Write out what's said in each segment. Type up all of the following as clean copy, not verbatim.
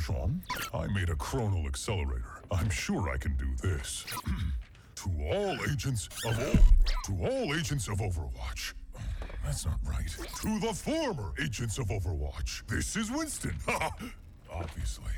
Sean. I made a chronal accelerator. I'm sure I can do this. To all agents of Overwatch. That's not right. To the former agents of Overwatch. This is Winston. Obviously.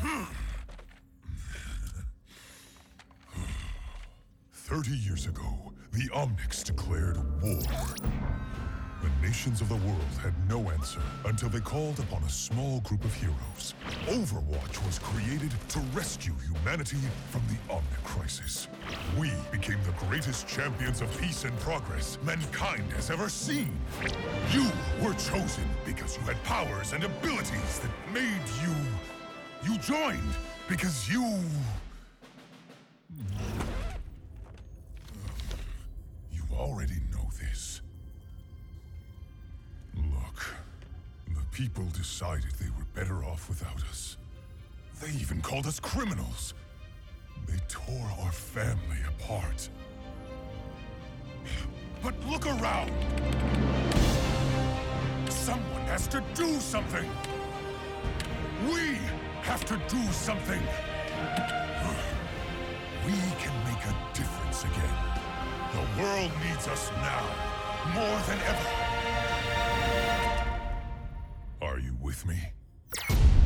30 years ago, the Omnics declared war. The nations of the world had no answer until they called upon a small group of heroes. Overwatch was created to rescue humanity from the Omnic crisis. We became the greatest champions of peace and progress mankind has ever seen. You were chosen because you had powers and abilities that made you... You joined because you... You already know this. Look, the people decided they were better off without us. They even called us criminals. They tore our family apart. But look around! Someone has to do something! We have to do something! We can make a difference again. The world needs us now, more than ever. Are you with me?